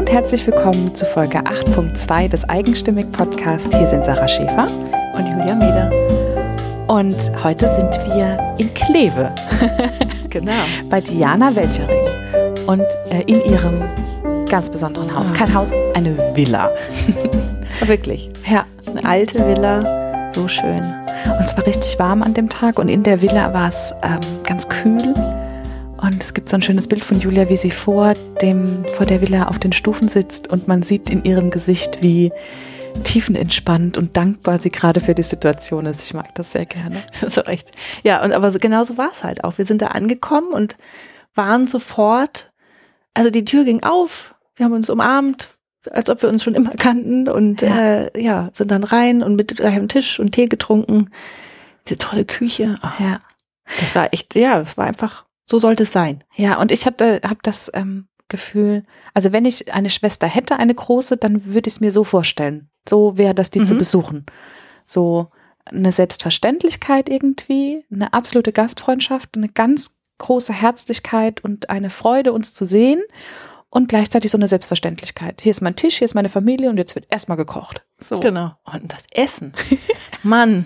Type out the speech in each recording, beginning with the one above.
und herzlich willkommen zu Folge 8.2 des Eigenstimmig-Podcasts. Hier sind Sarah Schäfer und Julia Meder. Und heute sind wir in Kleve. Genau. Bei Diana Welchering. Und in ihrem ganz besonderen Haus. Kein Haus, eine Villa. Wirklich. Ja. Eine alte Villa. So schön. Und es war richtig warm an dem Tag. Und in der Villa war es ganz kühl. Und es gibt so ein schönes Bild von Julia, wie sie vor der Villa auf den Stufen sitzt. Und man sieht in ihrem Gesicht, wie tiefenentspannt und dankbar sie gerade für die Situation ist. Ich mag das sehr gerne. So echt. Ja, aber genau so war es halt auch. Wir sind da angekommen und waren sofort, also die Tür ging auf, wir haben uns umarmt, als ob wir uns schon immer kannten und sind dann rein und mit einem Tisch und Tee getrunken. Diese tolle Küche. Oh, ja. Das war echt, das war einfach, so sollte es sein. Ja, und ich habe das Gefühl, also wenn ich eine Schwester hätte, eine große, dann würde ich es mir so vorstellen. So wäre das, die zu besuchen. So eine Selbstverständlichkeit irgendwie, eine absolute Gastfreundschaft, eine ganz große Herzlichkeit und eine Freude, uns zu sehen und gleichzeitig so eine Selbstverständlichkeit. Hier ist mein Tisch, hier ist meine Familie und jetzt wird erstmal gekocht. So. Genau. Und das Essen. Mann.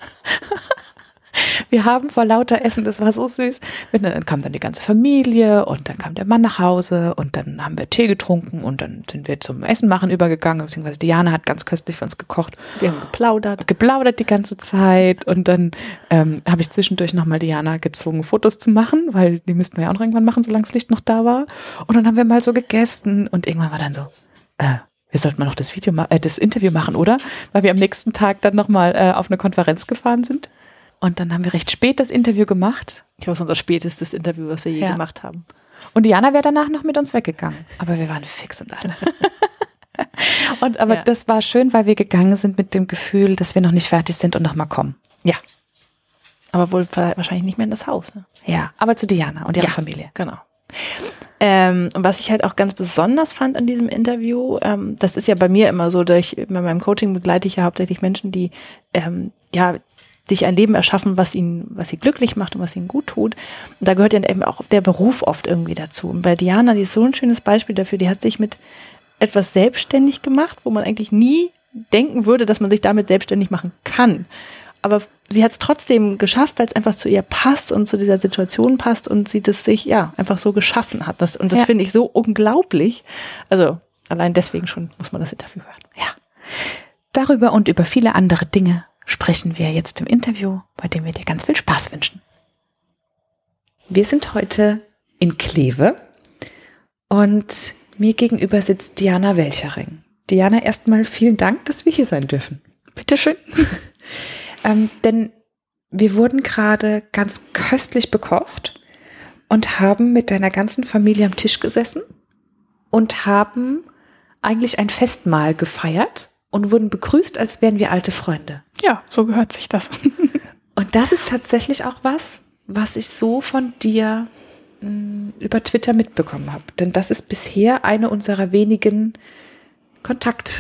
Wir haben vor lauter Essen, das war so süß, dann kam dann die ganze Familie und dann kam der Mann nach Hause und dann haben wir Tee getrunken und dann sind wir zum Essen machen übergegangen, beziehungsweise Diana hat ganz köstlich für uns gekocht. Wir haben geplaudert die ganze Zeit und dann habe ich zwischendurch nochmal Diana gezwungen, Fotos zu machen, weil die müssten wir ja auch noch irgendwann machen, solange das Licht noch da war. Und dann haben wir mal so gegessen und irgendwann war dann so, wir sollten mal noch das Interview machen, oder? Weil wir am nächsten Tag dann nochmal auf eine Konferenz gefahren sind. Und dann haben wir recht spät das Interview gemacht. Ich glaube, es ist unser spätestes Interview, was wir je gemacht haben. Und Diana wäre danach noch mit uns weggegangen. Aber wir waren fix und alle. Das war schön, weil wir gegangen sind mit dem Gefühl, dass wir noch nicht fertig sind und nochmal kommen. Ja. Aber wohl wahrscheinlich nicht mehr in das Haus. Ne? Ja, aber zu Diana und ihrer Familie. Genau. Und was ich halt auch ganz besonders fand an diesem Interview, das ist ja bei mir immer so, bei meinem Coaching begleite ich ja hauptsächlich Menschen, die sich ein Leben erschaffen, was sie glücklich macht und was ihnen gut tut. Und da gehört ja eben auch der Beruf oft irgendwie dazu. Und bei Diana, die ist so ein schönes Beispiel dafür, die hat sich mit etwas selbstständig gemacht, wo man eigentlich nie denken würde, dass man sich damit selbstständig machen kann. Aber sie hat es trotzdem geschafft, weil es einfach zu ihr passt und zu dieser Situation passt und sie das sich einfach so geschaffen hat. Und das finde ich so unglaublich. Also allein deswegen schon muss man das Interview hören. Ja. Darüber und über viele andere Dinge sprechen wir jetzt im Interview, bei dem wir dir ganz viel Spaß wünschen. Wir sind heute in Kleve und mir gegenüber sitzt Diana Welchering. Diana, erstmal vielen Dank, dass wir hier sein dürfen. Bitteschön. Denn wir wurden gerade ganz köstlich bekocht und haben mit deiner ganzen Familie am Tisch gesessen und haben eigentlich ein Festmahl gefeiert und wurden begrüßt, als wären wir alte Freunde. Ja, so gehört sich das. Und das ist tatsächlich auch was ich so von dir über Twitter mitbekommen habe. Denn das ist bisher eine unserer wenigen Kontakte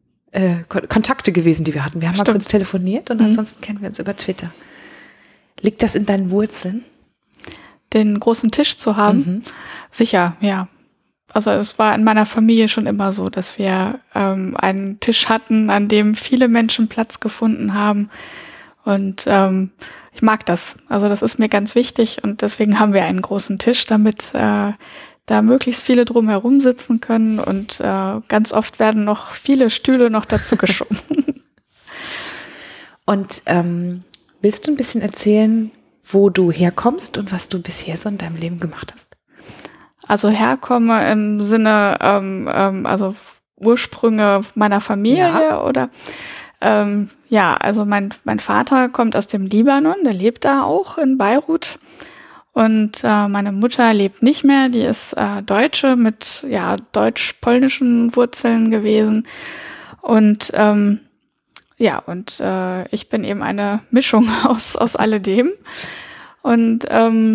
gewesen, die wir hatten. Wir haben mal kurz telefoniert und ansonsten kennen wir uns über Twitter. Liegt das in deinen Wurzeln? Den großen Tisch zu haben? Sicher, ja. Also es war in meiner Familie schon immer so, dass wir einen Tisch hatten, an dem viele Menschen Platz gefunden haben. Und ich mag das. Also das ist mir ganz wichtig und deswegen haben wir einen großen Tisch, damit da möglichst viele drumherum sitzen können. Und ganz oft werden noch viele Stühle noch dazu geschoben. Und willst du ein bisschen erzählen, wo du herkommst und was du bisher so in deinem Leben gemacht hast? Also herkomme im Sinne, also Ursprünge meiner Familie oder also mein Vater kommt aus dem Libanon, der lebt da auch in Beirut und meine Mutter lebt nicht mehr, die ist Deutsche mit deutsch-polnischen Wurzeln gewesen und ich bin eben eine Mischung aus alledem und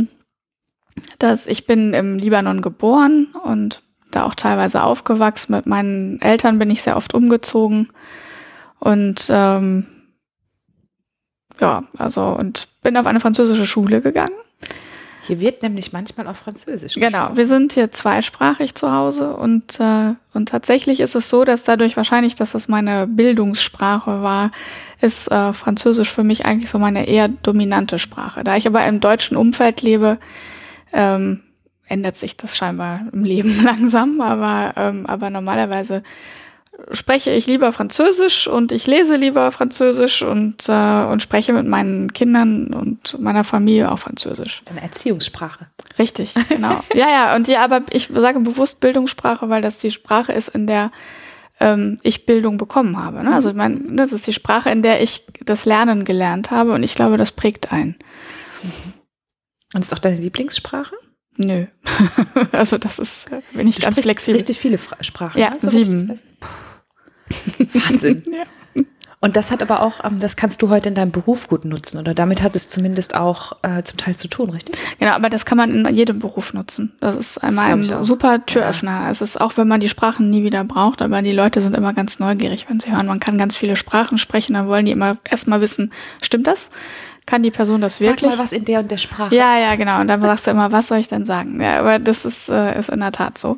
ich bin im Libanon geboren und da auch teilweise aufgewachsen. Mit meinen Eltern bin ich sehr oft umgezogen und und bin auf eine französische Schule gegangen Hier wird nämlich manchmal auch Französisch Genau, gesprochen. wir sind hier zweisprachig zu Hause und tatsächlich ist es so, dass dadurch wahrscheinlich, dass das meine Bildungssprache war, ist Französisch für mich eigentlich so meine eher dominante Sprache. Da ich aber im deutschen Umfeld lebe, ändert sich das scheinbar im Leben langsam, aber normalerweise spreche ich lieber Französisch und ich lese lieber Französisch und spreche mit meinen Kindern und meiner Familie auch Französisch. Deine Erziehungssprache. Richtig, genau. Aber ich sage bewusst Bildungssprache, weil das die Sprache ist, in der ich Bildung bekommen habe. Ne? Also das ist die Sprache, in der ich das Lernen gelernt habe und ich glaube, das prägt einen. Und ist auch deine Lieblingssprache? Nö. Also das ist, bin ich ganz flexibel. Richtig viele Sprachen. Ja, ne? 7. Wahnsinn. Ja. Und das hat aber auch, das kannst du heute in deinem Beruf gut nutzen oder damit hat es zumindest auch zum Teil zu tun, richtig? Genau, aber das kann man in jedem Beruf nutzen. Das ist einmal ein super Türöffner. Ja. Es ist auch, wenn man die Sprachen nie wieder braucht, aber die Leute sind immer ganz neugierig, wenn sie hören, man kann ganz viele Sprachen sprechen, dann wollen die immer erstmal wissen, stimmt das? Kann die Person das wirklich? Sag mal was in der und der Sprache. Ja, genau. Und dann sagst du immer, was soll ich denn sagen? Ja, aber das ist in der Tat so.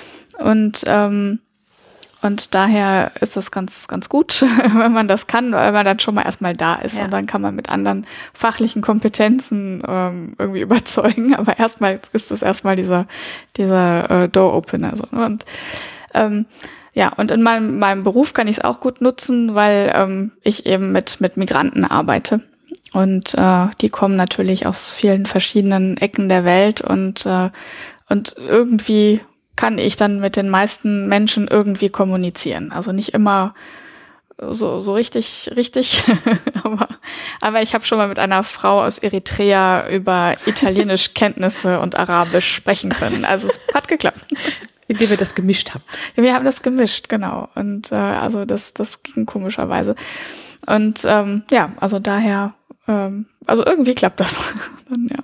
Und daher ist das ganz, ganz gut, wenn man das kann, weil man dann schon mal erstmal da ist. Ja. Und dann kann man mit anderen fachlichen Kompetenzen irgendwie überzeugen. Aber erstmal ist das erstmal dieser Door-Opener. So. Und und in meinem Beruf kann ich es auch gut nutzen, weil ich eben mit Migranten arbeite. Und die kommen natürlich aus vielen verschiedenen Ecken der Welt und irgendwie kann ich dann mit den meisten Menschen irgendwie kommunizieren. Also nicht immer so richtig, aber ich habe schon mal mit einer Frau aus Eritrea über Italienisch-Kenntnisse und Arabisch sprechen können. Also es hat geklappt. Indem ihr das gemischt habt. Wir haben das gemischt, genau. Und also das ging komischerweise. Und also daher, also irgendwie klappt das. Dann, ja.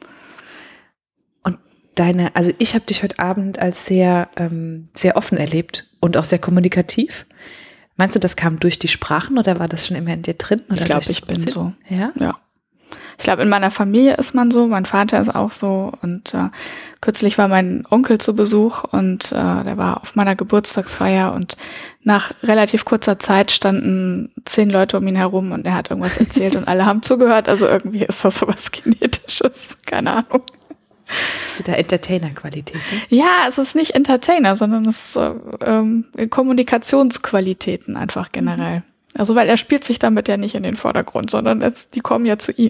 Also ich habe dich heute Abend als sehr, sehr offen erlebt und auch sehr kommunikativ. Meinst du, das kam durch die Sprachen oder war das schon immer in dir drin? Oder ich glaube, ich bin so. Ja? Ja. Ich glaube, in meiner Familie ist man so, mein Vater ist auch so und kürzlich war mein Onkel zu Besuch und der war auf meiner Geburtstagsfeier und nach relativ kurzer Zeit standen 10 Leute um ihn herum und er hat irgendwas erzählt und alle haben zugehört. Also irgendwie ist das sowas Genetisches, keine Ahnung. Wieder Entertainer-Qualität. Ne? Ja, es ist nicht Entertainer, sondern es ist Kommunikationsqualitäten einfach generell. Also weil er spielt sich damit ja nicht in den Vordergrund, sondern die kommen ja zu ihm.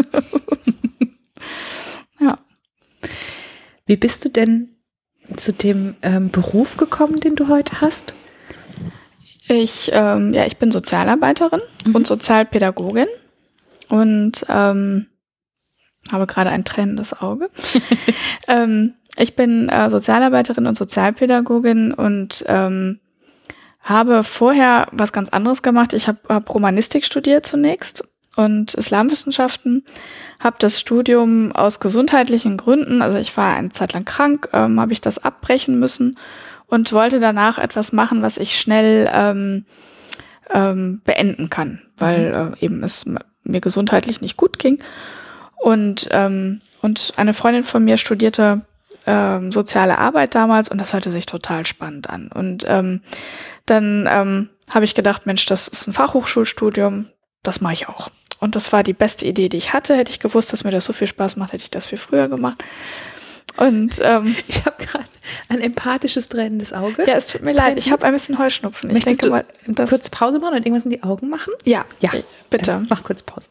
Ja. Wie bist du denn zu dem Beruf gekommen, den du heute hast? Ich bin Sozialarbeiterin und Sozialpädagogin und habe gerade ein tränendes Auge. Ich bin Sozialarbeiterin und Sozialpädagogin und habe vorher was ganz anderes gemacht. Ich hab Romanistik studiert zunächst und Islamwissenschaften, habe das Studium aus gesundheitlichen Gründen, also ich war eine Zeit lang krank, habe ich das abbrechen müssen und wollte danach etwas machen, was ich schnell beenden kann, weil eben es mir gesundheitlich nicht gut ging. Und eine Freundin von mir studierte soziale Arbeit damals und das hörte sich total spannend an. Und dann habe ich gedacht, Mensch, das ist ein Fachhochschulstudium, das mache ich auch. Und das war die beste Idee, die ich hatte. Hätte ich gewusst, dass mir das so viel Spaß macht, hätte ich das viel früher gemacht. Und ich habe gerade ein empathisches tränendes Auge. Ja, es tut mir leid, ich habe ein bisschen Heuschnupfen. Möchtest du kurz Pause machen und irgendwas in die Augen machen? Ja, bitte. Mach kurz Pause.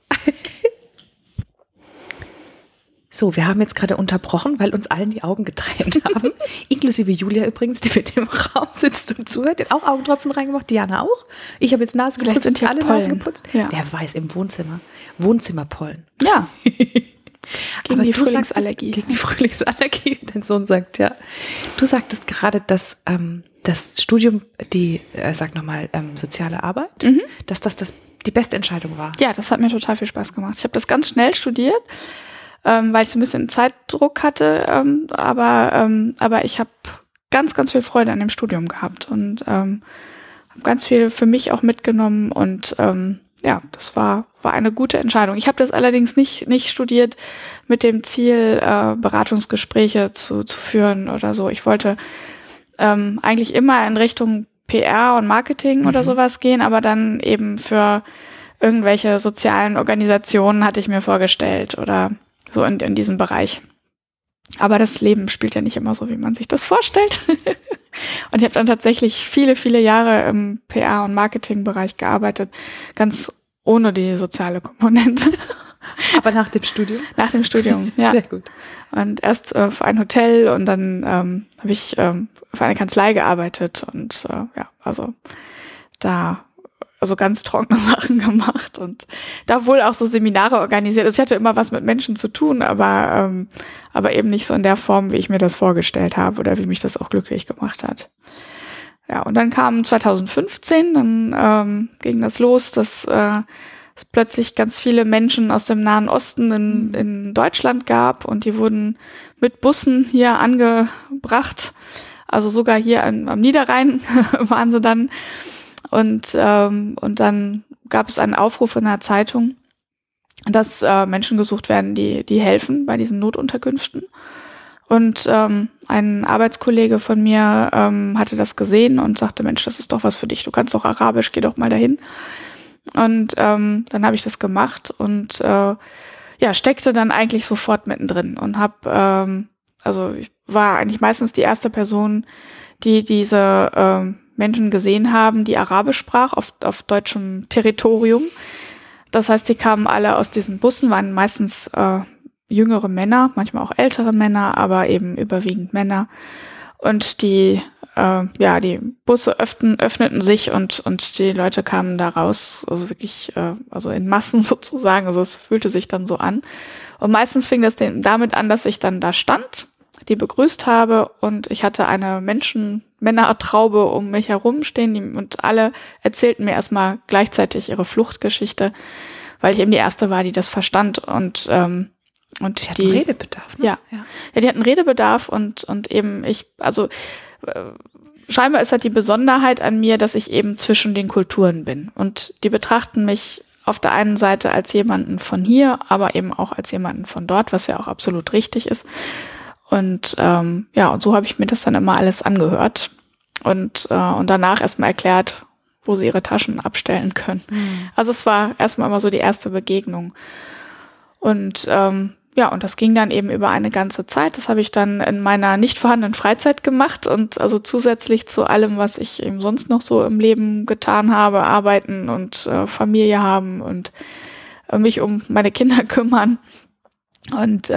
So, wir haben jetzt gerade unterbrochen, weil uns allen die Augen getränt haben. Inklusive Julia übrigens, die mit dem Raum sitzt und zuhört. Die hat auch Augentropfen reingemacht. Diana auch. Ich habe jetzt Nase geputzt und alle Nase geputzt. Ja. Wer weiß, im Wohnzimmer. Wohnzimmerpollen. Ja. Gegen die Frühlingsallergie. Gegen die Frühlingsallergie, wie dein Sohn sagt, ja. Du sagtest gerade, dass das Studium, sag nochmal, soziale Arbeit, dass das die beste Entscheidung war. Ja, das hat mir total viel Spaß gemacht. Ich habe das ganz schnell studiert, weil ich so ein bisschen Zeitdruck hatte, aber ich habe ganz, ganz viel Freude an dem Studium gehabt und habe ganz viel für mich auch mitgenommen und das war eine gute Entscheidung. Ich habe das allerdings nicht studiert mit dem Ziel, Beratungsgespräche zu führen oder so. Ich wollte eigentlich immer in Richtung PR und Marketing oder sowas gehen, aber dann eben für irgendwelche sozialen Organisationen hatte ich mir vorgestellt oder so in diesem Bereich. Aber das Leben spielt ja nicht immer so, wie man sich das vorstellt. Und ich habe dann tatsächlich viele, viele Jahre im PR- und Marketingbereich gearbeitet, ganz ohne die soziale Komponente. Aber nach dem Studium? Nach dem Studium, ja. Sehr gut. Und erst für ein Hotel und dann habe ich für eine Kanzlei gearbeitet und also ganz trockene Sachen gemacht und da wohl auch so Seminare organisiert. Also ich hatte immer was mit Menschen zu tun, aber eben nicht so in der Form, wie ich mir das vorgestellt habe oder wie mich das auch glücklich gemacht hat. Ja, und dann kam 2015, dann ging das los, dass es plötzlich ganz viele Menschen aus dem Nahen Osten in Deutschland gab und die wurden mit Bussen hier angebracht. Also sogar hier am Niederrhein waren sie dann. Und dann gab es einen Aufruf in der Zeitung, dass Menschen gesucht werden, die helfen bei diesen Notunterkünften. Und ein Arbeitskollege von mir hatte das gesehen und sagte, Mensch, das ist doch was für dich, du kannst doch Arabisch, geh doch mal dahin. Und dann habe ich das gemacht und steckte dann eigentlich sofort mittendrin und ich war eigentlich meistens die erste Person, die diese Menschen gesehen haben, die Arabisch sprach auf deutschem Territorium. Das heißt, die kamen alle aus diesen Bussen, waren meistens jüngere Männer, manchmal auch ältere Männer, aber eben überwiegend Männer. Und die Busse öffneten sich und die Leute kamen da raus, also wirklich, also in Massen sozusagen. Also es fühlte sich dann so an. Und meistens fing das damit an, dass ich dann da stand, die begrüßt habe und ich hatte eine Männertraube um mich herum stehen und alle erzählten mir erstmal gleichzeitig ihre Fluchtgeschichte, weil ich eben die Erste war, die das verstand und die hatten Redebedarf, ne? Ja, die hatten Redebedarf und eben scheinbar ist halt die Besonderheit an mir, dass ich eben zwischen den Kulturen bin und die betrachten mich auf der einen Seite als jemanden von hier, aber eben auch als jemanden von dort, was ja auch absolut richtig ist. Und und so habe ich mir das dann immer alles angehört und danach erstmal erklärt, wo sie ihre Taschen abstellen können. Mhm. Also es war erstmal immer so die erste Begegnung. Und und das ging dann eben über eine ganze Zeit. Das habe ich dann in meiner nicht vorhandenen Freizeit gemacht und also zusätzlich zu allem, was ich eben sonst noch so im Leben getan habe, arbeiten und Familie haben und mich um meine Kinder kümmern. Und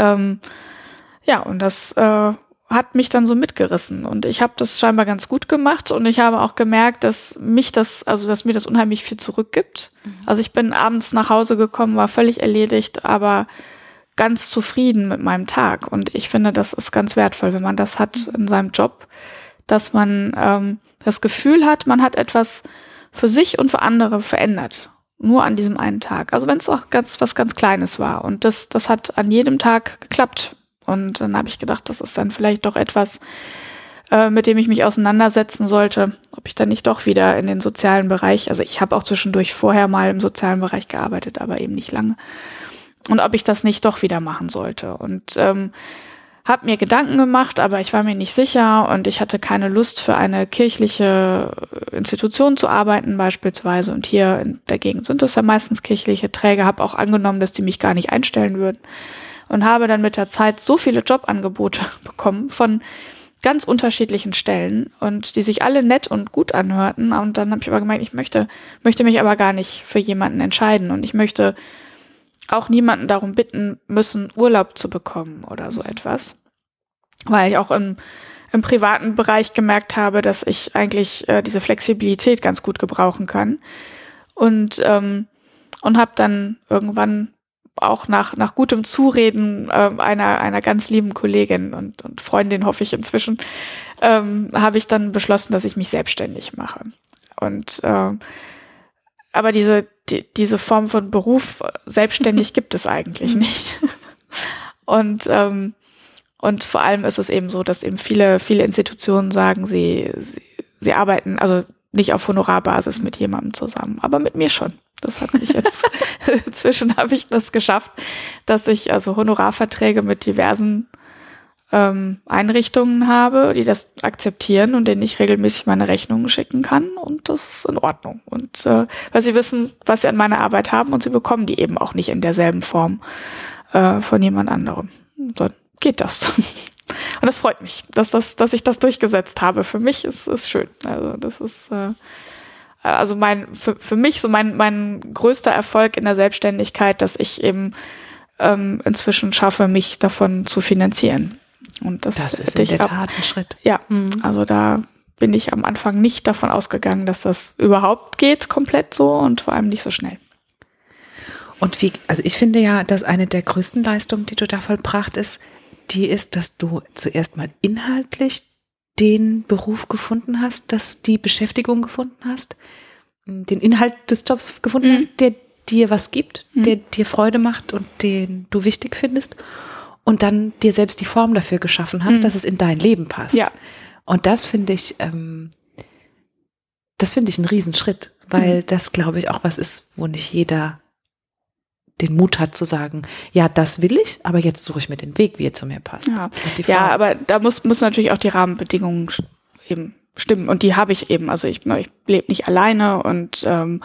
und das hat mich dann so mitgerissen und ich habe das scheinbar ganz gut gemacht und ich habe auch gemerkt, dass mir das unheimlich viel zurückgibt. Mhm. Also ich bin abends nach Hause gekommen, war völlig erledigt, aber ganz zufrieden mit meinem Tag und ich finde, das ist ganz wertvoll, wenn man das hat in seinem Job, dass man das Gefühl hat, man hat etwas für sich und für andere verändert. Nur an diesem einen Tag. Also wenn es auch was ganz Kleines war und das hat an jedem Tag geklappt. Und dann habe ich gedacht, das ist dann vielleicht doch etwas, mit dem ich mich auseinandersetzen sollte, ob ich dann nicht doch wieder in den sozialen Bereich, also ich habe auch zwischendurch vorher mal im sozialen Bereich gearbeitet, aber eben nicht lange. Und ob ich das nicht doch wieder machen sollte. Und habe mir Gedanken gemacht, aber ich war mir nicht sicher und ich hatte keine Lust für eine kirchliche Institution zu arbeiten beispielsweise. Und hier in der Gegend sind das ja meistens kirchliche Träger, habe auch angenommen, dass die mich gar nicht einstellen würden. Und habe dann mit der Zeit so viele Jobangebote bekommen von ganz unterschiedlichen Stellen und die sich alle nett und gut anhörten. Und dann habe ich aber gemeint, ich möchte mich aber gar nicht für jemanden entscheiden und ich möchte auch niemanden darum bitten müssen, Urlaub zu bekommen oder so etwas. Weil ich auch im privaten Bereich gemerkt habe, dass ich eigentlich diese Flexibilität ganz gut gebrauchen kann. Und habe dann irgendwann auch nach gutem Zureden einer ganz lieben Kollegin und Freundin, hoffe ich inzwischen, habe ich dann beschlossen, dass ich mich selbstständig mache. Und aber diese Form von Beruf selbstständig gibt es eigentlich nicht. Und vor allem ist es eben so, dass eben viele Institutionen sagen, sie arbeiten also nicht auf Honorarbasis mit jemandem zusammen, aber mit mir schon. Das hat mich jetzt, inzwischen habe ich das geschafft, dass ich also Honorarverträge mit diversen Einrichtungen habe, die das akzeptieren und denen ich regelmäßig meine Rechnungen schicken kann, und das ist in Ordnung. Und weil sie wissen, was sie an meiner Arbeit haben, und sie bekommen die eben auch nicht in derselben Form von jemand anderem. Und dann geht das. Und das freut mich, dass ich das durchgesetzt habe. Für mich ist schön. Also das ist also für mich so mein größter Erfolg in der Selbstständigkeit, dass ich eben inzwischen schaffe, mich davon zu finanzieren. Und das ist in der Tat ein Schritt. Ja, also da bin ich am Anfang nicht davon ausgegangen, dass das überhaupt geht, komplett so, und vor allem nicht so schnell. Und also ich finde ja, dass eine der größten Leistungen, die du da vollbracht ist, dass du zuerst mal inhaltlich den Beruf gefunden hast, die Beschäftigung gefunden hast, den Inhalt des Jobs gefunden hast, der dir was gibt, der dir Freude macht und den du wichtig findest, und dann dir selbst die Form dafür geschaffen hast, dass es in dein Leben passt. Ja. Und das finde ich einen Riesenschritt, weil das, glaube ich, auch was ist, wo nicht jeder den Mut hat zu sagen, ja, das will ich, aber jetzt suche ich mir den Weg, wie er zu mir passt. Ja, aber da muss natürlich auch die Rahmenbedingungen eben stimmen, und die habe ich eben. Also ich lebe nicht alleine, und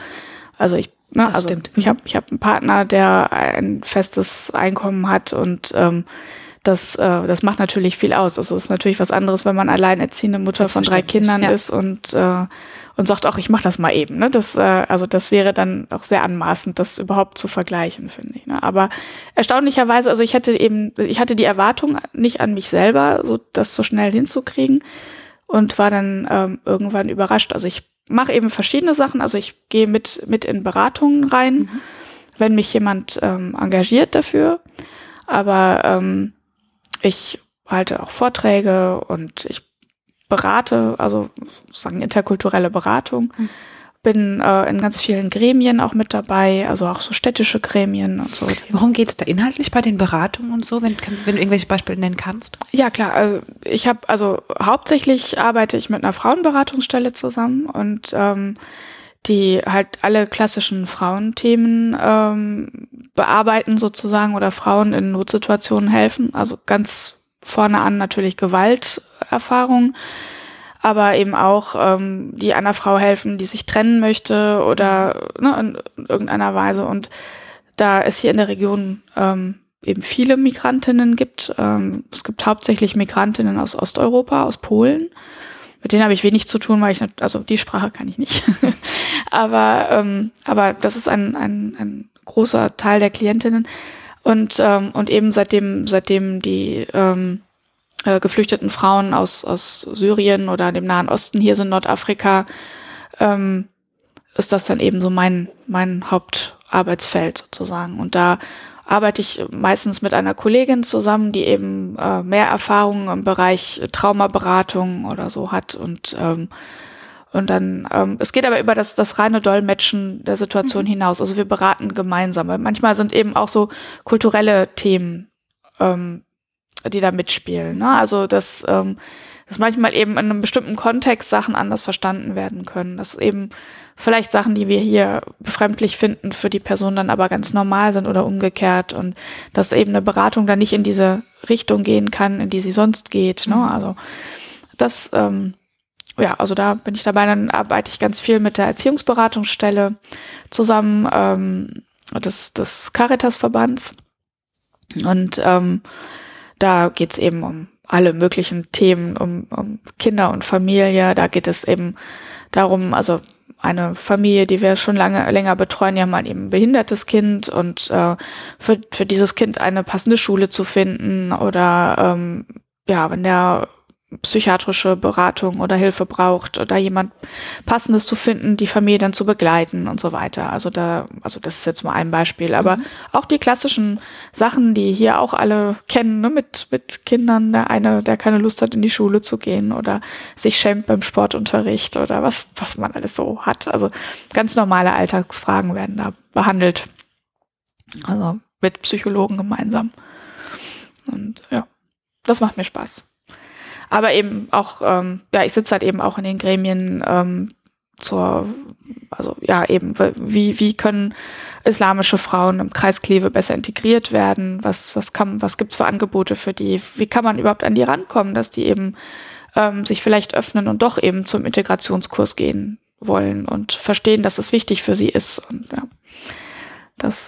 stimmt. Ich habe einen Partner, der ein festes Einkommen hat, und das macht natürlich viel aus. Also es ist natürlich was anderes, wenn man alleinerziehende Mutter von 3 Kindern ist und sagt, auch ich mache das mal eben. Ne? Das wäre dann auch sehr anmaßend, das überhaupt zu vergleichen, finde ich. Ne? Aber erstaunlicherweise, also ich hatte die Erwartung nicht an mich selber, so das so schnell hinzukriegen, und war dann irgendwann überrascht. Also ich mache eben verschiedene Sachen. Also ich gehe mit in Beratungen rein, wenn mich jemand engagiert dafür. Aber ich halte auch Vorträge und ich berate, also sozusagen interkulturelle Beratung. Bin in ganz vielen Gremien auch mit dabei, also auch so städtische Gremien und so. Worum geht es da inhaltlich bei den Beratungen und so, wenn du irgendwelche Beispiele nennen kannst? Ja, klar. Also hauptsächlich arbeite ich mit einer Frauenberatungsstelle zusammen, und die halt alle klassischen Frauenthemen bearbeiten sozusagen oder Frauen in Notsituationen helfen. Also ganz vorne an natürlich Gewalterfahrungen, aber eben auch die einer Frau helfen, die sich trennen möchte oder in irgendeiner Weise. Und da es hier in der Region eben viele Migrantinnen gibt, es gibt hauptsächlich Migrantinnen aus Osteuropa, aus Polen. Mit denen habe ich wenig zu tun, weil die Sprache kann ich nicht. aber das ist ein großer Teil der Klientinnen. Und eben seitdem die geflüchteten Frauen aus Syrien oder dem Nahen Osten hier sind, Nordafrika, ist das dann eben so mein Hauptarbeitsfeld sozusagen. Und da arbeite ich meistens mit einer Kollegin zusammen, die eben mehr Erfahrung im Bereich Traumaberatung oder so hat. Und dann, es geht aber über das reine Dolmetschen der Situation hinaus. Also wir beraten gemeinsam. Weil manchmal sind eben auch so kulturelle Themen, die da mitspielen. Ne? Also dass manchmal eben in einem bestimmten Kontext Sachen anders verstanden werden können. Dass eben vielleicht Sachen, die wir hier befremdlich finden, für die Person dann aber ganz normal sind oder umgekehrt. Und dass eben eine Beratung dann nicht in diese Richtung gehen kann, in die sie sonst geht. Ne? Also das, also da bin ich dabei. Dann arbeite ich ganz viel mit der Erziehungsberatungsstelle zusammen, des Caritas-Verbands. Und da geht es eben um alle möglichen Themen, um Kinder und Familie. Da geht es eben darum, also eine Familie, die wir schon länger betreuen, die haben halt eben ein behindertes Kind, und für dieses Kind eine passende Schule zu finden oder wenn der psychiatrische Beratung oder Hilfe braucht oder jemand Passendes zu finden, die Familie dann zu begleiten und so weiter. Also das ist jetzt mal ein Beispiel, aber auch die klassischen Sachen, die hier auch alle kennen, ne, mit Kindern, der eine, der keine Lust hat, in die Schule zu gehen oder sich schämt beim Sportunterricht oder was man alles so hat. Also ganz normale Alltagsfragen werden da behandelt. Also mit Psychologen gemeinsam. Und ja, das macht mir Spaß. Aber eben auch, ich sitze halt eben auch in den Gremien also ja eben, wie können islamische Frauen im Kreis Kleve besser integriert werden? Was gibt's für Angebote für die? Wie kann man überhaupt an die rankommen, dass die eben sich vielleicht öffnen und doch eben zum Integrationskurs gehen wollen und verstehen, dass es wichtig für sie ist. Und ja, das.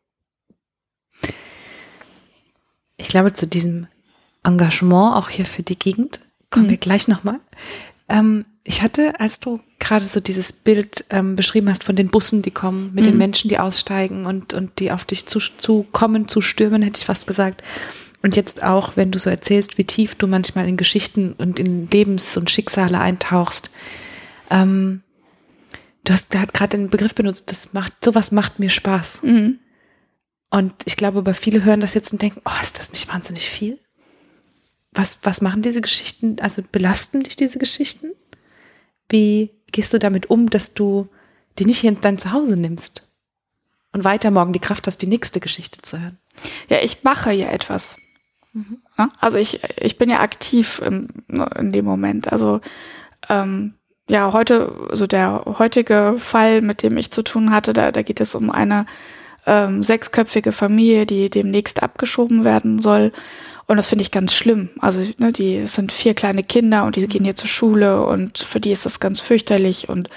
Ich glaube, zu diesem Engagement auch hier für die Gegend kommen wir gleich nochmal. Ich hatte, als du gerade so dieses Bild beschrieben hast von den Bussen, die kommen, mit den Menschen, die aussteigen und die auf dich zu kommen, zu stürmen, hätte ich fast gesagt. Und jetzt auch, wenn du so erzählst, wie tief du manchmal in Geschichten und in Lebens- und Schicksale eintauchst. Du hast gerade den Begriff benutzt, sowas macht mir Spaß. Mhm. Und ich glaube, aber viele hören das jetzt und denken, oh, ist das nicht wahnsinnig viel? Was machen diese Geschichten? Also belasten dich diese Geschichten? Wie gehst du damit um, dass du die nicht hier in dein Zuhause nimmst und weiter morgen die Kraft hast, die nächste Geschichte zu hören? Ja, ich mache ja etwas. Mhm. Also ich bin ja aktiv in dem Moment. Also ja, der heutige Fall, mit dem ich zu tun hatte, da geht es um eine 6-köpfige Familie, die demnächst abgeschoben werden soll. Und das finde ich ganz schlimm. Also die sind 4 kleine Kinder und die gehen hier zur Schule und für die ist das ganz fürchterlich. Und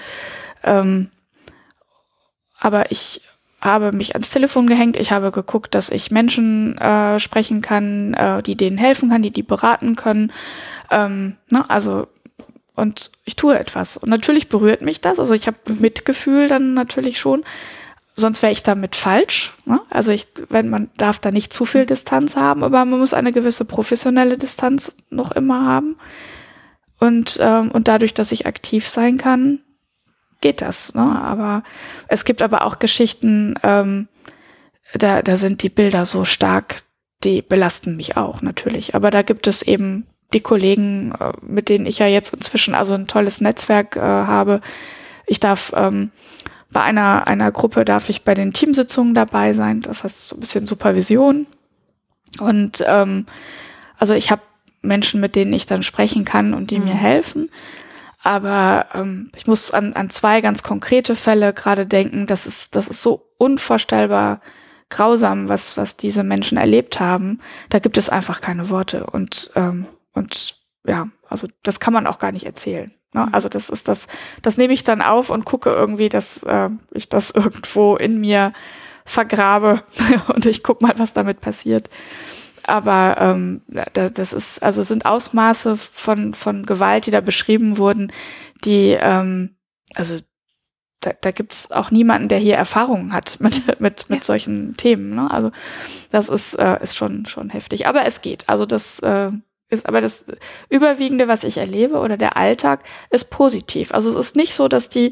aber ich habe mich ans Telefon gehängt. Ich habe geguckt, dass ich Menschen sprechen kann, die denen helfen kann, die beraten können. Also und ich tue etwas. Und natürlich berührt mich das. Also ich habe Mitgefühl dann natürlich schon. Sonst wäre ich damit falsch. Ne? Also man darf da nicht zu viel Distanz haben, aber man muss eine gewisse professionelle Distanz noch immer haben. Und dadurch, dass ich aktiv sein kann, geht das. Ne? Aber es gibt aber auch Geschichten, da sind die Bilder so stark, die belasten mich auch natürlich. Aber da gibt es eben die Kollegen, mit denen ich ja jetzt inzwischen also ein tolles Netzwerk habe. Ich darf bei einer Gruppe darf ich bei den Teamsitzungen dabei sein. Das heißt so ein bisschen Supervision. Und also ich habe Menschen, mit denen ich dann sprechen kann und die mir helfen. Aber ich muss an 2 ganz konkrete Fälle gerade denken. Das ist so unvorstellbar grausam, was diese Menschen erlebt haben. Da gibt es einfach keine Worte. Und ja, also das kann man auch gar nicht erzählen. Ne? Also das nehme ich dann auf und gucke irgendwie, dass ich das irgendwo in mir vergrabe und ich gucke mal, was damit passiert. Aber das ist, also sind Ausmaße von Gewalt, die da beschrieben wurden, die, also da gibt's auch niemanden, der hier Erfahrungen hat mit solchen Themen. Ne? Also das ist schon heftig. Aber es geht. Also das ist aber das Überwiegende, was ich erlebe, oder der Alltag, ist positiv. Also es ist nicht so, dass die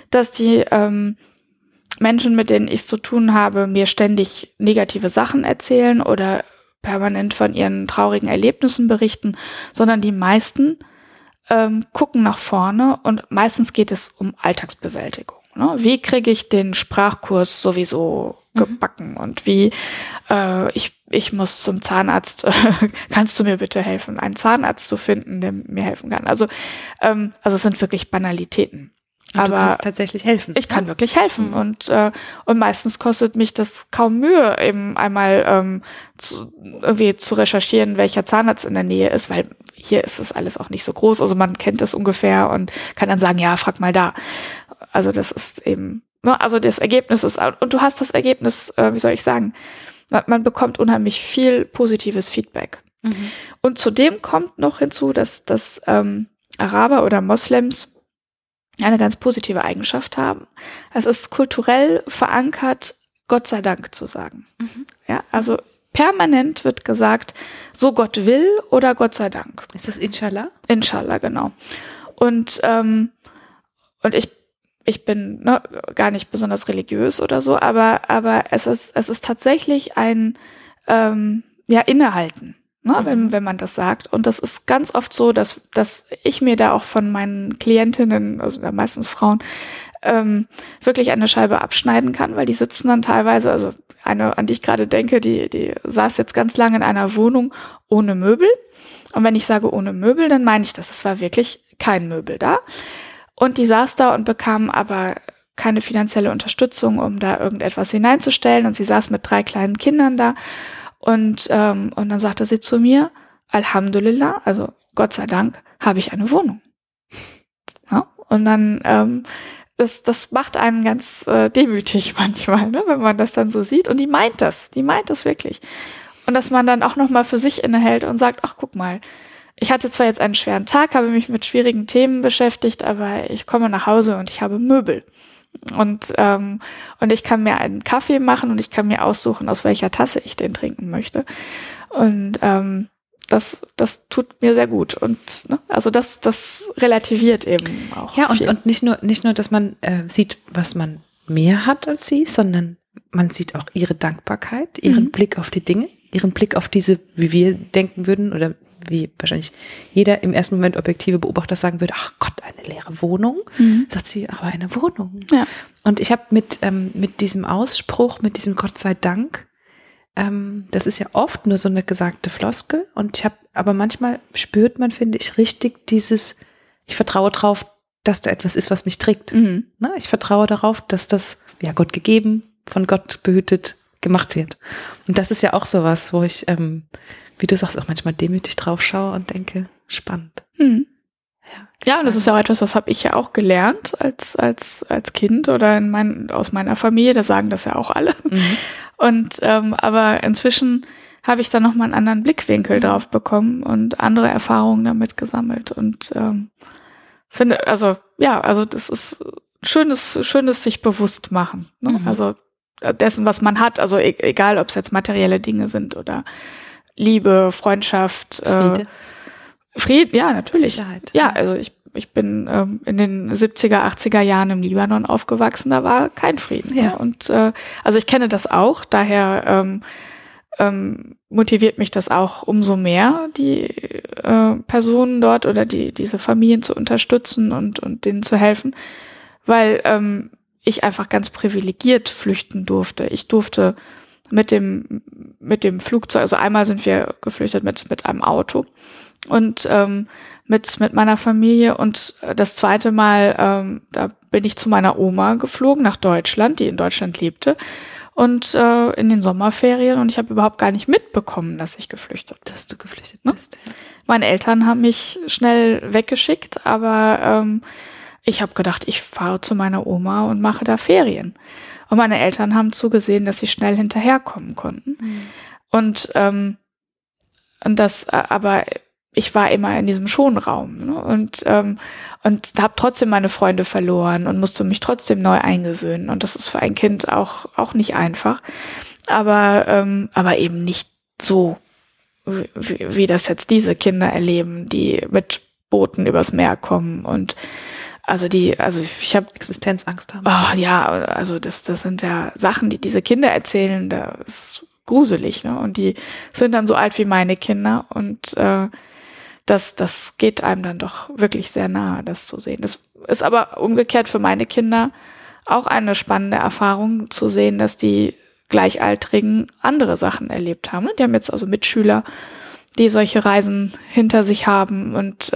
Menschen, mit denen ich zu tun habe, mir ständig negative Sachen erzählen oder permanent von ihren traurigen Erlebnissen berichten, sondern die meisten gucken nach vorne und meistens geht es um Alltagsbewältigung. Ne? Wie kriege ich den Sprachkurs sowieso gebacken und wie ich muss zum Zahnarzt, kannst du mir bitte helfen, einen Zahnarzt zu finden, der mir helfen kann. Also es sind wirklich Banalitäten. Und aber du kannst tatsächlich helfen. Ich kann wirklich helfen und meistens kostet mich das kaum Mühe, eben einmal irgendwie zu recherchieren, welcher Zahnarzt in der Nähe ist, weil hier ist es alles auch nicht so groß, also man kennt das ungefähr und kann dann sagen, ja, frag mal da. Also das ist eben, ne, also das Ergebnis ist, und du hast das Ergebnis, wie soll ich sagen, man bekommt unheimlich viel positives Feedback. Mhm. Und zudem kommt noch hinzu, dass Araber oder Moslems eine ganz positive Eigenschaft haben. Es ist kulturell verankert, Gott sei Dank zu sagen. Mhm. Ja, also permanent wird gesagt, so Gott will oder Gott sei Dank. Ist das Inshallah? Inshallah, genau. Und ich bin gar nicht besonders religiös oder so, aber es ist tatsächlich ein Innehalten. Ne, wenn man das sagt. Und das ist ganz oft so, dass ich mir da auch von meinen Klientinnen, also meistens Frauen, wirklich eine Scheibe abschneiden kann, weil die sitzen dann teilweise, also eine, an die ich gerade denke, die saß jetzt ganz lange in einer Wohnung ohne Möbel. Und wenn ich sage ohne Möbel, dann meine ich das. Es war wirklich kein Möbel da. Und die saß da und bekam aber keine finanzielle Unterstützung, um da irgendetwas hineinzustellen. Und sie saß mit 3 kleinen Kindern da. Und dann sagte sie zu mir, Alhamdulillah, also Gott sei Dank, habe ich eine Wohnung. Ja, und dann, das macht einen ganz demütig manchmal, ne, wenn man das dann so sieht. Und die meint das wirklich. Und dass man dann auch nochmal für sich innehält und sagt, ach, guck mal, ich hatte zwar jetzt einen schweren Tag, habe mich mit schwierigen Themen beschäftigt, aber ich komme nach Hause und ich habe Möbel. Und ich kann mir einen Kaffee machen und ich kann mir aussuchen, aus welcher Tasse ich den trinken möchte. Und das tut mir sehr gut. Und ne, also das relativiert eben auch. Ja, viel. und nicht nur, dass man sieht, was man mehr hat als sie, sondern man sieht auch ihre Dankbarkeit, ihren Blick auf die Dinge, ihren Blick auf diese, wie wir denken würden oder wie wahrscheinlich jeder im ersten Moment objektive Beobachter sagen würde, ach Gott, eine leere Wohnung. Sagt sie, aber eine Wohnung. Ja. Und ich habe mit diesem Ausspruch, mit diesem Gott sei Dank, das ist ja oft nur so eine gesagte Floskel und aber manchmal spürt man, finde ich, richtig dieses, ich vertraue drauf, dass da etwas ist, was mich trägt. Ne? Ich vertraue darauf, dass das, ja, Gott gegeben, von Gott behütet, gemacht wird. Und das ist ja auch sowas, wo ich, wie du sagst, auch manchmal demütig drauf schaue und denke, spannend. Ja, und das ist ja auch etwas, das habe ich ja auch gelernt als Kind oder aus meiner Familie, da sagen das ja auch alle. Und aber inzwischen habe ich da nochmal einen anderen Blickwinkel drauf bekommen und andere Erfahrungen damit gesammelt und finde, also das ist schönes sich bewusst machen. Ne? Also dessen, was man hat, also egal, ob es jetzt materielle Dinge sind oder Liebe, Freundschaft, Frieden, ja, natürlich. Sicherheit. Ja, also ich bin in den 70er, 80er Jahren im Libanon aufgewachsen, da war kein Frieden. Ja. Ne? Und also ich kenne das auch, daher motiviert mich das auch umso mehr, die Personen dort oder diese Familien zu unterstützen und denen zu helfen, weil ich einfach ganz privilegiert flüchten durfte. Ich durfte mit dem Flugzeug, also einmal sind wir geflüchtet mit einem Auto und mit meiner Familie und das zweite Mal, da bin ich zu meiner Oma geflogen nach Deutschland, die in Deutschland lebte und in den Sommerferien und ich habe überhaupt gar nicht mitbekommen, dass ich geflüchtet bin. Dass du geflüchtet bist. Ne? Meine Eltern haben mich schnell weggeschickt, aber ich habe gedacht, ich fahre zu meiner Oma und mache da Ferien. Und meine Eltern haben zugesehen, dass sie schnell hinterherkommen konnten. Und das, aber ich war immer in diesem Schonraum, ne? Und habe trotzdem meine Freunde verloren und musste mich trotzdem neu eingewöhnen. Und das ist für ein Kind auch nicht einfach. Aber eben nicht so, wie das jetzt diese Kinder erleben, die mit Booten übers Meer kommen und ich habe Existenzangst haben. Oh, ja, also das sind ja Sachen, die diese Kinder erzählen, das ist gruselig, ne? Und die sind dann so alt wie meine Kinder und das geht einem dann doch wirklich sehr nahe, das zu sehen. Das ist aber umgekehrt für meine Kinder auch eine spannende Erfahrung zu sehen, dass die Gleichaltrigen andere Sachen erlebt haben. Die haben jetzt also Mitschüler, die solche Reisen hinter sich haben und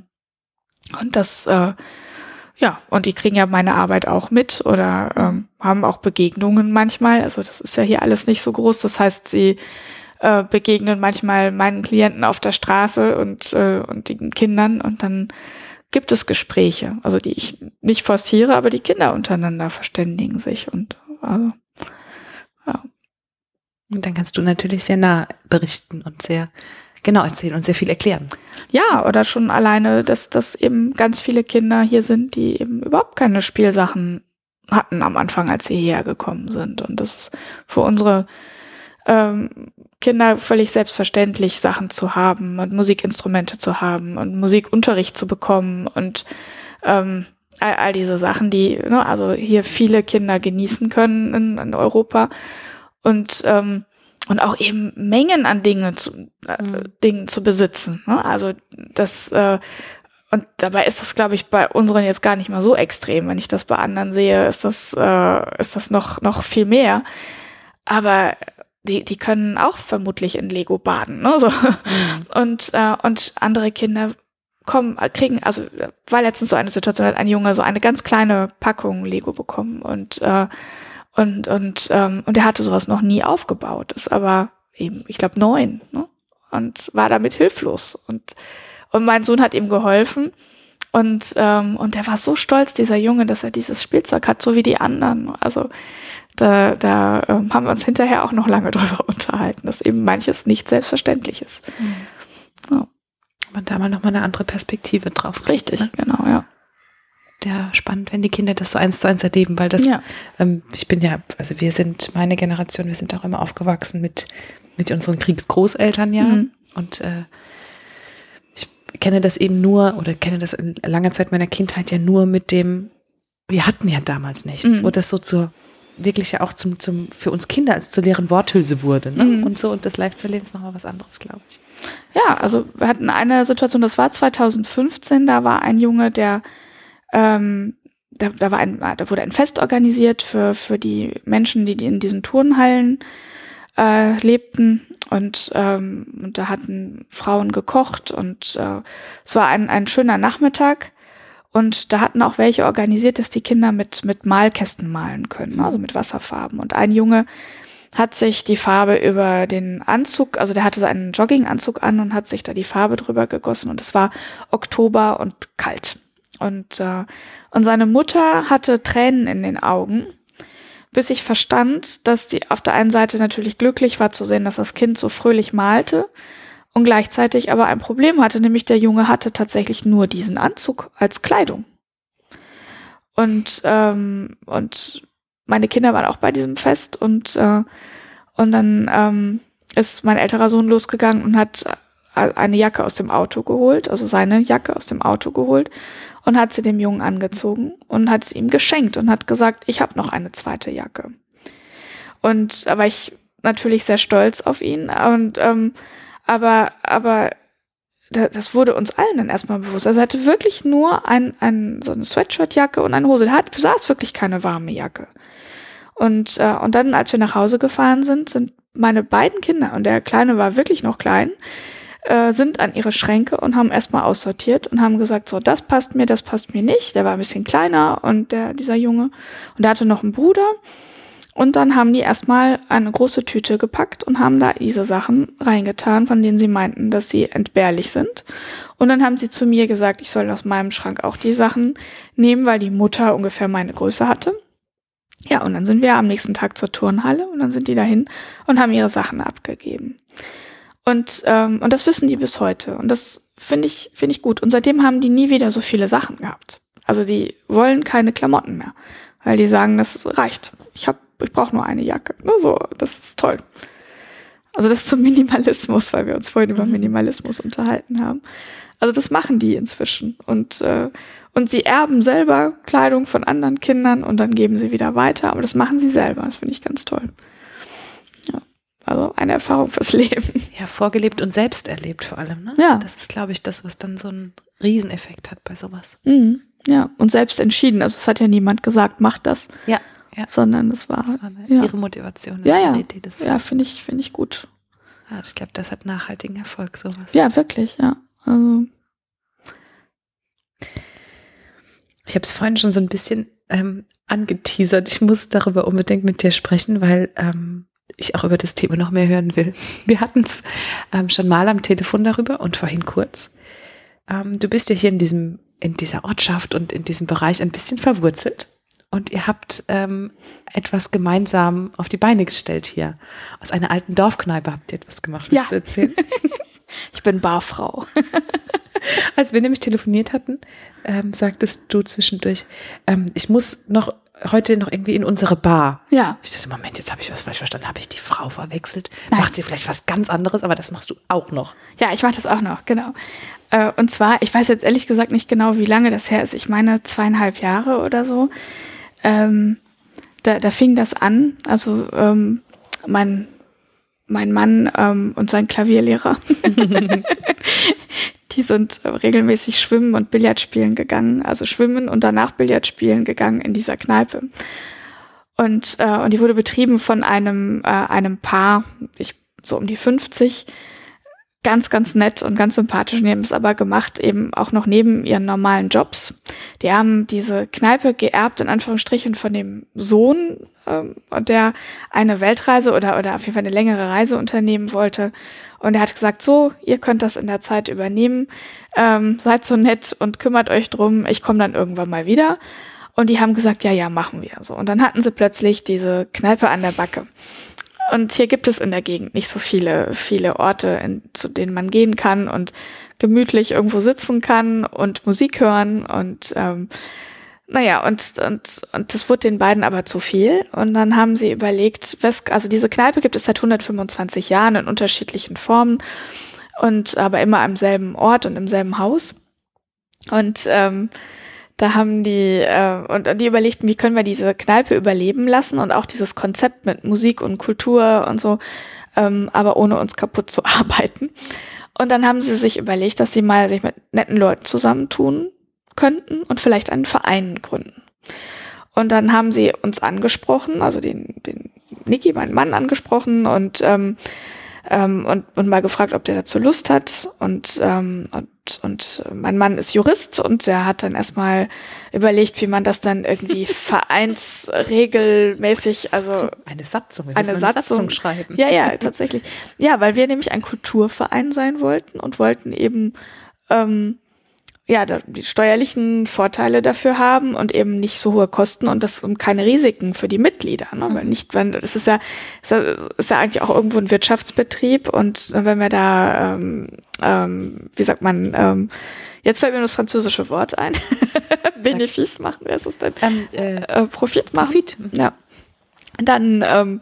das und die kriegen ja meine Arbeit auch mit oder haben auch Begegnungen manchmal. Also das ist ja hier alles nicht so groß. Das heißt, sie begegnen manchmal meinen Klienten auf der Straße und den Kindern und dann gibt es Gespräche, also die ich nicht forciere, aber die Kinder untereinander verständigen sich und also ja. Und dann kannst du natürlich sehr nah berichten und sehr genau erzählen und sehr viel erklären. Ja, oder schon alleine, dass eben ganz viele Kinder hier sind, die eben überhaupt keine Spielsachen hatten am Anfang, als sie hierher gekommen sind. Und das ist für unsere Kinder völlig selbstverständlich, Sachen zu haben und Musikinstrumente zu haben und Musikunterricht zu bekommen und all diese Sachen, die also hier viele Kinder genießen können in Europa und auch eben Mengen an Dingen zu besitzen. Ne? Also das und dabei ist das, glaube ich, bei unseren jetzt gar nicht mal so extrem. Wenn ich das bei anderen sehe, ist das noch viel mehr. Aber die können auch vermutlich in Lego baden. Ne? So. Und andere Kinder war letztens so eine Situation, hat ein Junge so eine ganz kleine Packung Lego bekommen und er hatte sowas noch nie aufgebaut, ist aber eben, ich glaube 9, ne? Und war damit hilflos und mein Sohn hat ihm geholfen und er war so stolz, dieser Junge, dass er dieses Spielzeug hat, so wie die anderen. Also da haben wir uns hinterher auch noch lange drüber unterhalten, dass eben manches nicht selbstverständlich ist. Ja. Man da mal nochmal eine andere Perspektive drauf kriegt. Richtig, ne? Genau, ja. Ja, spannend, wenn die Kinder das so 1:1 erleben, weil das, wir sind meine Generation, wir sind auch immer aufgewachsen mit unseren Kriegsgroßeltern, ja. Und ich kenne das eben kenne das in langer Zeit meiner Kindheit ja nur mit dem, wir hatten ja damals nichts, wo das so wirklich ja auch für uns Kinder als zur leeren Worthülse wurde, ne? Und so, und das live zu erleben ist nochmal was anderes, glaube ich. Ja, also wir hatten eine Situation, das war 2015, da war ein Junge, der da wurde ein Fest organisiert für die Menschen, die in diesen Turnhallen lebten und da hatten Frauen gekocht und es war ein schöner Nachmittag und da hatten auch welche organisiert, dass die Kinder mit Malkästen malen können, also mit Wasserfarben, und ein Junge hat sich die Farbe über den Anzug, also der hatte so einen Jogginganzug an und hat sich da die Farbe drüber gegossen und es war Oktober und kalt. Und seine Mutter hatte Tränen in den Augen, bis ich verstand, dass sie auf der einen Seite natürlich glücklich war zu sehen, dass das Kind so fröhlich malte und gleichzeitig aber ein Problem hatte, nämlich der Junge hatte tatsächlich nur diesen Anzug als Kleidung. Und meine Kinder waren auch bei diesem Fest und dann ist mein älterer Sohn losgegangen und hat eine Jacke aus dem Auto geholt, also seine Jacke aus dem Auto geholt und hat sie dem Jungen angezogen und hat es ihm geschenkt und hat gesagt, ich habe noch eine zweite Jacke. Und da war ich natürlich sehr stolz auf ihn und aber das wurde uns allen dann erstmal bewusst. Also er hatte wirklich nur so eine Sweatshirt-Jacke und eine Hose. Er besaß wirklich keine warme Jacke. Und dann, als wir nach Hause gefahren sind meine beiden Kinder, und der Kleine war wirklich noch klein, sind an ihre Schränke und haben erstmal aussortiert und haben gesagt, so, das passt mir nicht. Der war ein bisschen kleiner und dieser Junge. Und der hatte noch einen Bruder. Und dann haben die erstmal eine große Tüte gepackt und haben da diese Sachen reingetan, von denen sie meinten, dass sie entbehrlich sind. Und dann haben sie zu mir gesagt, ich soll aus meinem Schrank auch die Sachen nehmen, weil die Mutter ungefähr meine Größe hatte. Ja, und dann sind wir am nächsten Tag zur Turnhalle und dann sind die dahin und haben ihre Sachen abgegeben. Und das wissen die bis heute. Und das finde ich gut. Und seitdem haben die nie wieder so viele Sachen gehabt. Also die wollen keine Klamotten mehr, weil die sagen, das reicht. Ich brauche nur eine Jacke. So, das ist toll. Also das zum Minimalismus, weil wir uns vorhin über Minimalismus unterhalten haben. Also das machen die inzwischen. Und sie erben selber Kleidung von anderen Kindern und dann geben sie wieder weiter. Aber das machen sie selber. Das finde ich ganz toll. Ja. Also eine Erfahrung fürs Leben. Ja, vorgelebt und selbst erlebt vor allem. Ne? Ja. Das ist, glaube ich, das, was dann so einen Rieseneffekt hat bei sowas. Mhm. Ja, und selbst entschieden. Also es hat ja niemand gesagt, mach das. Ja. Sondern es war ihre Motivation. Ja, finde ich gut. Ja, ich glaube, das hat nachhaltigen Erfolg, sowas. Ja, wirklich, ja. Also. Ich habe es vorhin schon so ein bisschen angeteasert. Ich muss darüber unbedingt mit dir sprechen, weil ich auch über das Thema noch mehr hören will. Wir hatten es schon mal am Telefon darüber und vorhin kurz. Du bist ja hier in dieser Ortschaft und in diesem Bereich ein bisschen verwurzelt und ihr habt etwas gemeinsam auf die Beine gestellt hier. Aus einer alten Dorfkneipe habt ihr etwas gemacht. Willst du erzählen? Ich bin Barfrau. Als wir nämlich telefoniert hatten, sagtest du zwischendurch, ich muss heute noch irgendwie in unsere Bar. Ja. Ich dachte, Moment, jetzt habe ich was falsch verstanden. Habe ich die Frau verwechselt? Nein. Macht sie vielleicht was ganz anderes, aber das machst du auch noch. Ja, ich mache das auch noch, genau. Und zwar, ich weiß jetzt ehrlich gesagt nicht genau, wie lange das her ist. Ich meine 2,5 Jahre oder so. Da fing das an. Also mein Mann und sein Klavierlehrer, die sind regelmäßig schwimmen und Billard spielen gegangen, also schwimmen und danach Billard spielen gegangen in dieser Kneipe. Und die wurde betrieben von einem Paar, so um die 50. ganz, ganz nett und ganz sympathisch. Die haben es aber gemacht, eben auch noch neben ihren normalen Jobs. Die haben diese Kneipe geerbt, in Anführungsstrichen, von dem Sohn, der eine Weltreise oder auf jeden Fall eine längere Reise unternehmen wollte. Und er hat gesagt, so, ihr könnt das in der Zeit übernehmen. Seid so nett und kümmert euch drum. Ich komme dann irgendwann mal wieder. Und die haben gesagt, ja, machen wir. So. Und dann hatten sie plötzlich diese Kneipe an der Backe. Und hier gibt es in der Gegend nicht so viele Orte, zu denen man gehen kann und gemütlich irgendwo sitzen kann und Musik hören. Und und das wurde den beiden aber zu viel. Und dann haben sie überlegt, also diese Kneipe gibt es seit 125 Jahren in unterschiedlichen Formen und aber immer am selben Ort und im selben Haus. Und da haben die überlegten, wie können wir diese Kneipe überleben lassen und auch dieses Konzept mit Musik und Kultur und so, aber ohne uns kaputt zu arbeiten. Und dann haben sie sich überlegt, dass sie mal sich mit netten Leuten zusammentun könnten und vielleicht einen Verein gründen. Und dann haben sie uns angesprochen, also den Niki, meinen Mann, angesprochen und mal gefragt, ob der dazu Lust hat. Und mein Mann ist Jurist und der hat dann erstmal überlegt, wie man das dann irgendwie vereinsregelmäßig, also eine Satzung schreiben. Ja, tatsächlich. Ja, weil wir nämlich ein Kulturverein sein wollten eben die steuerlichen Vorteile dafür haben und eben nicht so hohe Kosten und keine Risiken für die Mitglieder, ne? Weil das ist ja eigentlich auch irgendwo ein Wirtschaftsbetrieb und wenn wir da, wie sagt man, jetzt fällt mir nur das französische Wort ein, Benefice machen, wer ist es denn? Profit machen. Profit. Ja. Dann,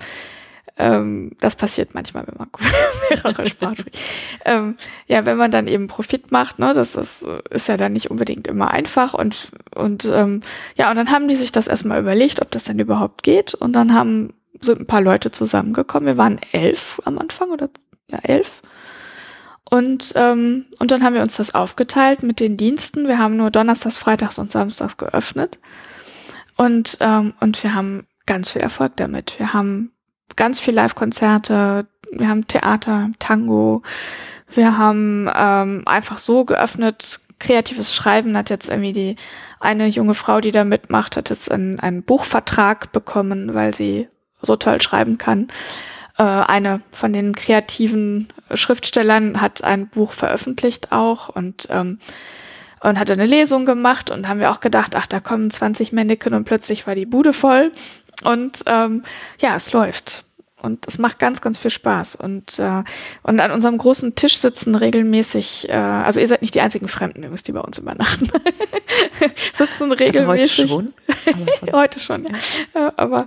das passiert manchmal, wenn man mehrere Sprachen spricht. Wenn man dann eben Profit macht, ne, das ist ja dann nicht unbedingt immer einfach und dann haben die sich das erstmal überlegt, ob das denn überhaupt geht und dann sind ein paar Leute zusammengekommen. Wir waren 11 am Anfang 11. Und dann haben wir uns das aufgeteilt mit den Diensten. Wir haben nur donnerstags, freitags und samstags geöffnet und wir haben ganz viel Erfolg damit. Wir haben ganz viel Live-Konzerte, wir haben Theater, Tango, wir haben einfach so geöffnet, kreatives Schreiben hat jetzt irgendwie eine junge Frau, die da mitmacht, hat jetzt einen Buchvertrag bekommen, weil sie so toll schreiben kann. Eine von den kreativen Schriftstellern hat ein Buch veröffentlicht auch und hatte eine Lesung gemacht und haben wir auch gedacht, da kommen 20 Männchen und plötzlich war die Bude voll. Und es läuft. Und es macht ganz, ganz viel Spaß. Und an unserem großen Tisch sitzen regelmäßig, also ihr seid nicht die einzigen Fremden, die bei uns übernachten. Sitzen regelmäßig. Also heute schon. Ja. Aber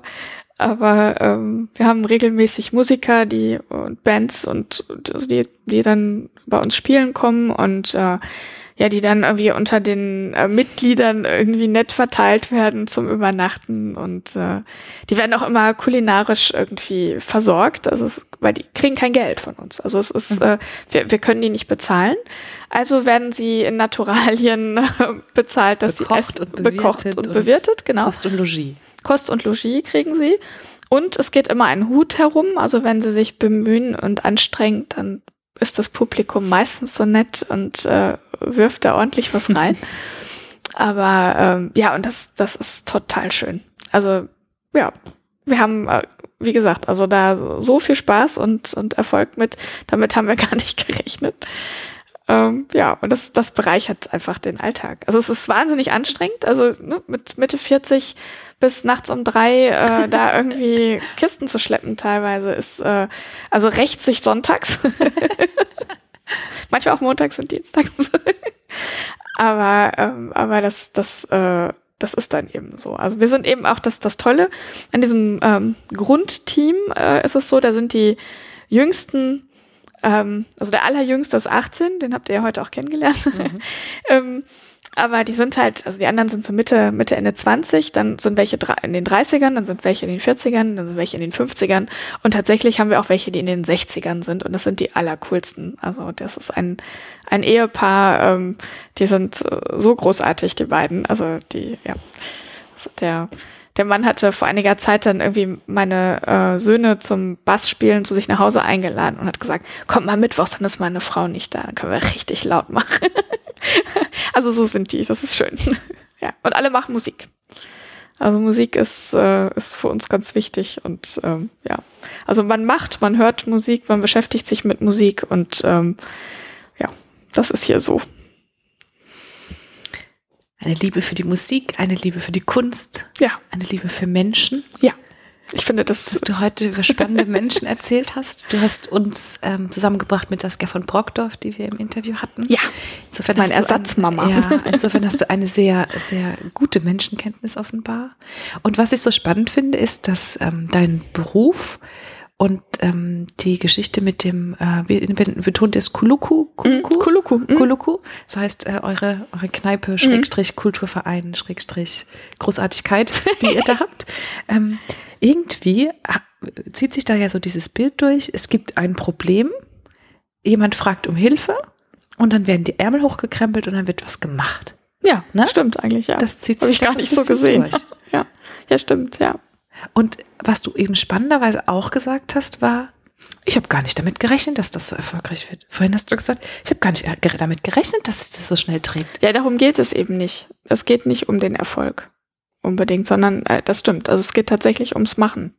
wir haben regelmäßig Musiker, und Bands und die dann bei uns spielen kommen und die dann irgendwie unter den Mitgliedern irgendwie nett verteilt werden zum Übernachten und die werden auch immer kulinarisch irgendwie versorgt, weil die kriegen kein Geld von uns. Also es ist, wir können die nicht bezahlen. Also werden sie in Naturalien bezahlt, dass bekocht und bewirtet, genau. Kost und Logis kriegen sie. Und es geht immer ein Hut herum, also wenn sie sich bemühen und anstrengen, dann ist das Publikum meistens so nett und wirft da ordentlich was rein. Aber und das ist total schön. Also wir haben, wie gesagt, also da so viel Spaß und Erfolg mit, damit haben wir gar nicht gerechnet. Und das bereichert einfach den Alltag. Also es ist wahnsinnig anstrengend, also mit Mitte 40 bis nachts um 3 da irgendwie Kisten zu schleppen teilweise ist, also rächt sich sonntags. Manchmal auch montags und dienstags. aber das ist dann eben so. Also wir sind eben auch das Tolle. An diesem Grundteam ist es so, da sind die Jüngsten, also der Allerjüngste ist 18, den habt ihr ja heute auch kennengelernt. Aber die sind halt, also die anderen sind so Mitte, Ende 20, dann sind welche in den 30ern, dann sind welche in den 40ern, dann sind welche in den 50ern und tatsächlich haben wir auch welche, die in den 60ern sind und das sind die allercoolsten. Also das ist ein Ehepaar, die sind so großartig, die beiden. Also der der Mann hatte vor einiger Zeit dann irgendwie meine Söhne zum Bassspielen zu sich nach Hause eingeladen und hat gesagt, kommt mal mittwochs, dann ist meine Frau nicht da, dann können wir richtig laut machen. Also so sind die, das ist schön. Ja, und alle machen Musik. Also Musik ist für uns ganz wichtig und ja, also man hört Musik, man beschäftigt sich mit Musik und ja, das ist hier so. Eine Liebe für die Musik, eine Liebe für die Kunst, ja, eine Liebe für Menschen. Ja, ich finde das. Dass du heute über spannende Menschen erzählt hast. Du hast uns zusammengebracht mit Saskia von Brockdorf, die wir im Interview hatten. Ja, insofern meine Ersatzmama. Insofern hast du eine sehr, sehr gute Menschenkenntnis offenbar. Und was ich so spannend finde, ist, dass dein Beruf und die Geschichte mit dem, wie betont es, Kuluku? Kuluku. Das heißt, eure Kneipe, Schrägstrich, Kulturverein, Schrägstrich, Großartigkeit, die ihr da habt. Irgendwie zieht sich da ja so dieses Bild durch. Es gibt ein Problem, jemand fragt um Hilfe und dann werden die Ärmel hochgekrempelt und dann wird was gemacht. Ja, ne? Stimmt eigentlich, ja. Das zieht sich gar nicht so gesehen. Durch. Ja, stimmt, ja. Und was du eben spannenderweise auch gesagt hast, war, ich habe gar nicht damit gerechnet, dass das so erfolgreich wird. Vorhin hast du gesagt, ich habe gar nicht damit gerechnet, dass es das so schnell trägt. Ja, darum geht es eben nicht. Es geht nicht um den Erfolg unbedingt, sondern das stimmt. Also es geht tatsächlich ums Machen.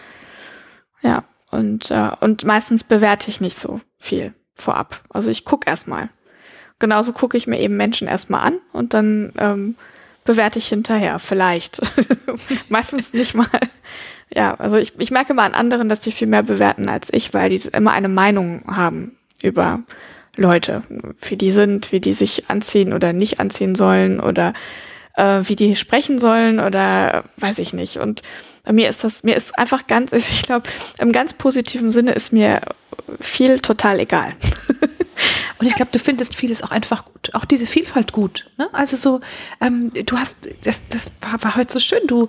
Ja, und meistens bewerte ich nicht so viel vorab. Also ich gucke erstmal. Genauso gucke ich mir eben Menschen erstmal an und dann bewerte ich hinterher, vielleicht. Meistens nicht mal. Ja, also ich merke mal an anderen, dass die viel mehr bewerten als ich, weil die immer eine Meinung haben über Leute, wie die sind, wie die sich anziehen oder nicht anziehen sollen oder wie die sprechen sollen oder weiß ich nicht. Und mir ist einfach ich glaube, im ganz positiven Sinne ist mir viel total egal. Und ich glaube, du findest vieles auch einfach gut. Auch diese Vielfalt gut. Ne? Also so, du hast, das war heute so schön, du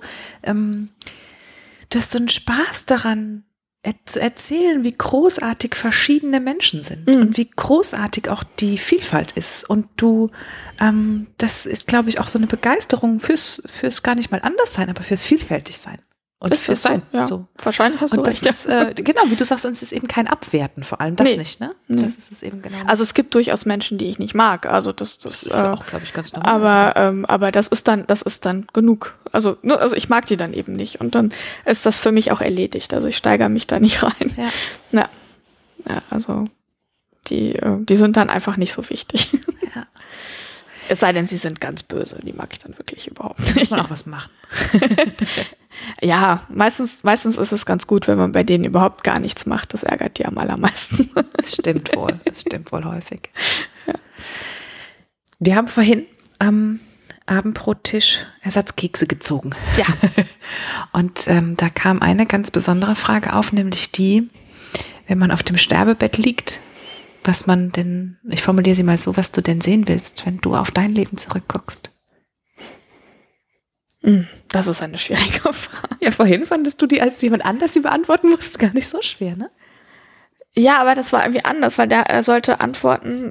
hast so einen Spaß daran, zu erzählen, wie großartig verschiedene Menschen sind und wie großartig auch die Vielfalt ist. Und du, das ist, glaube ich, auch so eine Begeisterung fürs gar nicht mal anders sein, aber fürs vielfältig sein. Und ist fürs Sein. Ja. So. Wahrscheinlich hast du und das recht. Ist, genau, wie du sagst, uns ist eben kein Abwerten, vor allem das nicht, ne? Nee. Das ist es eben genau. Also es gibt durchaus Menschen, die ich nicht mag. Also das ist auch, glaube ich, ganz normal. Aber das ist dann genug. Also ich mag die dann eben nicht. Und dann ist das für mich auch erledigt. Also ich steigere mich da nicht rein. Ja, also die sind dann einfach nicht so wichtig. Ja. Es sei denn, sie sind ganz böse. Die mag ich dann wirklich überhaupt nicht. Da muss man auch was machen. Ja, meistens ist es ganz gut, wenn man bei denen überhaupt gar nichts macht. Das ärgert die am allermeisten. Das stimmt wohl häufig. Ja. Wir haben vorhin am Abendbrottisch Ersatzkekse gezogen. Ja. Und da kam eine ganz besondere Frage auf, nämlich die, wenn man auf dem Sterbebett liegt, was man denn, ich formuliere sie mal so, was du denn sehen willst, wenn du auf dein Leben zurückguckst. Das ist eine schwierige Frage. Ja, vorhin fandest du die, als jemand anders sie beantworten musste, gar nicht so schwer, ne? Ja, aber das war irgendwie anders, weil er sollte antworten,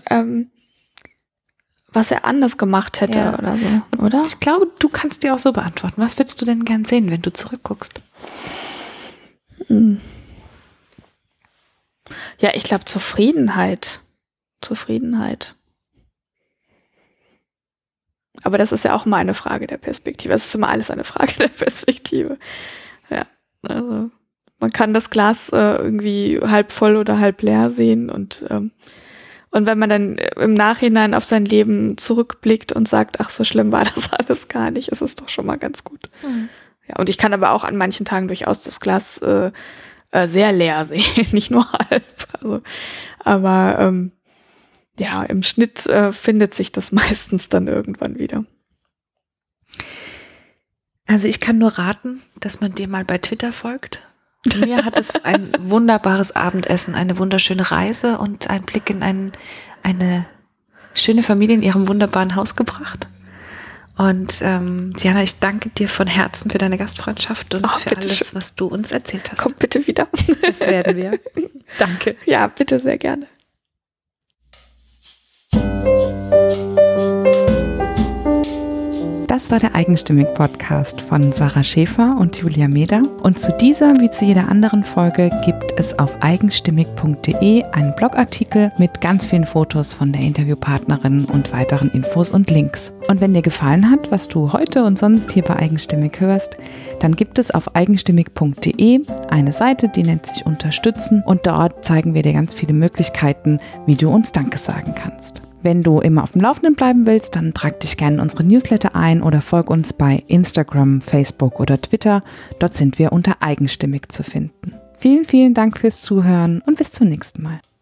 was er anders gemacht hätte oder so, oder? Ich glaube, du kannst dir auch so beantworten. Was würdest du denn gern sehen, wenn du zurückguckst? Ja, ich glaube Zufriedenheit. Aber das ist ja auch mal eine Frage der Perspektive. Es ist immer alles eine Frage der Perspektive. Ja, also man kann das Glas irgendwie halb voll oder halb leer sehen und wenn man dann im Nachhinein auf sein Leben zurückblickt und sagt, ach, so schlimm war das alles gar nicht, ist es doch schon mal ganz gut. Ja, und ich kann aber auch an manchen Tagen durchaus das Glas sehr leer sehen, nicht nur halb. Also, aber ja, im Schnitt findet sich das meistens dann irgendwann wieder. Also ich kann nur raten, dass man dir mal bei Twitter folgt. Mir hat es ein wunderbares Abendessen, eine wunderschöne Reise und einen Blick in eine schöne Familie in ihrem wunderbaren Haus gebracht. Und Diana, ich danke dir von Herzen für deine Gastfreundschaft und für alles, was du uns erzählt hast. Komm bitte wieder. Das werden wir. Danke. Ja, bitte sehr gerne. Das war der Eigenstimmig-Podcast von Sarah Schäfer und Julia Meder. Und zu dieser wie zu jeder anderen Folge gibt es auf eigenstimmig.de einen Blogartikel mit ganz vielen Fotos von der Interviewpartnerin und weiteren Infos und Links. Und wenn dir gefallen hat, was du heute und sonst hier bei Eigenstimmig hörst, dann gibt es auf eigenstimmig.de eine Seite, die nennt sich Unterstützen, und dort zeigen wir dir ganz viele Möglichkeiten, wie du uns Danke sagen kannst. Wenn du immer auf dem Laufenden bleiben willst, dann trag dich gerne in unsere Newsletter ein oder folg uns bei Instagram, Facebook oder Twitter. Dort sind wir unter Eigenstimmig zu finden. Vielen, vielen Dank fürs Zuhören und bis zum nächsten Mal.